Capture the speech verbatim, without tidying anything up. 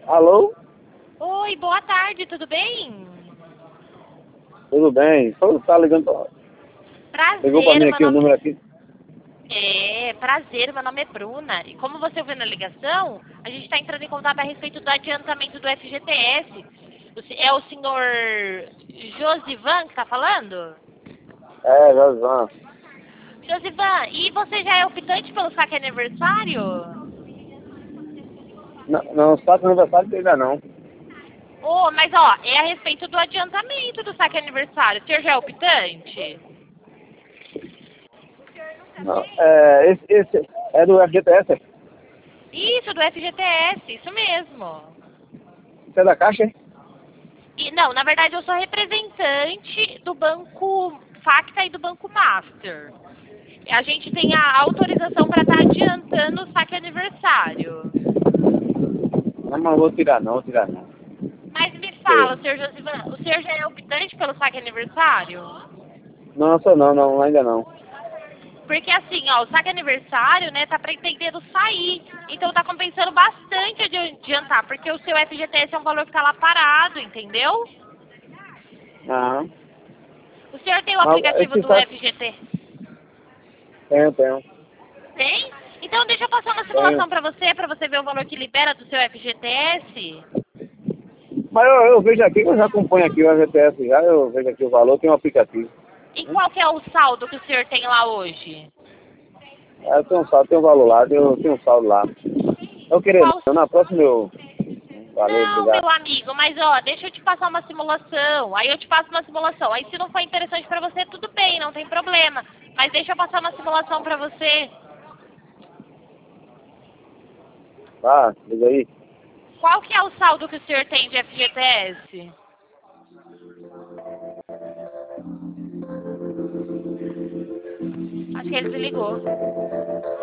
Alô? Oi, boa tarde, tudo bem? Tudo bem? Só tá ligando pra... Ligou pra Prazer, mim meu aqui o nome número aqui? é prazer, meu nome é Bruna. E como você ouviu na ligação, a gente está entrando em contato a respeito do adiantamento do F G T S. O se- É o senhor Josivan que está falando? É, Josvan. Josivan, e você já é optante pelo saque aniversário? Não, não sabe o aniversário que ainda não. Oh, mas ó, é a respeito do adiantamento do saque aniversário. O senhor já é optante? Não, é, esse, esse é do F G T S? Isso, do F G T S, isso mesmo. Você é da Caixa, hein? E, não, na verdade eu sou representante do Banco Facta e do Banco Master. A gente tem a autorização para estar adiantando o saque aniversário. Não, não vou tirar não, vou tirar não. Mas me É. fala, senhor Josivan, o senhor já é optante pelo saque aniversário? Não, sou não, não, ainda não. Porque assim, ó, o saque aniversário, né, tá pretendendo sair. Então tá compensando bastante adi- adiantar, porque o seu F G T S é um valor que tá lá parado, entendeu? Aham. O senhor tem o Mas aplicativo esse do saco... F G T? Tenho, tenho. Tem? Então deixa eu passar uma Tenho. simulação pra você, pra você ver o valor que libera do seu F G T S. Mas eu, eu vejo aqui, eu já acompanho aqui o F G T S já, eu vejo aqui o valor, tem um aplicativo. E qual que é o saldo que o senhor tem lá hoje? É, eu tenho um saldo, tem um valor lá, eu tenho um saldo lá. Eu queria, Qual? na próxima eu... Valeu, Não, obrigado. meu amigo, mas ó, deixa eu te passar uma simulação. Aí eu te passo uma simulação. Aí se não for interessante pra você, tudo bem, não tem problema. Mas deixa eu passar uma simulação pra você. Tá, liga aí. Qual que é o saldo que o senhor tem de F G T S? Acho que ele desligou.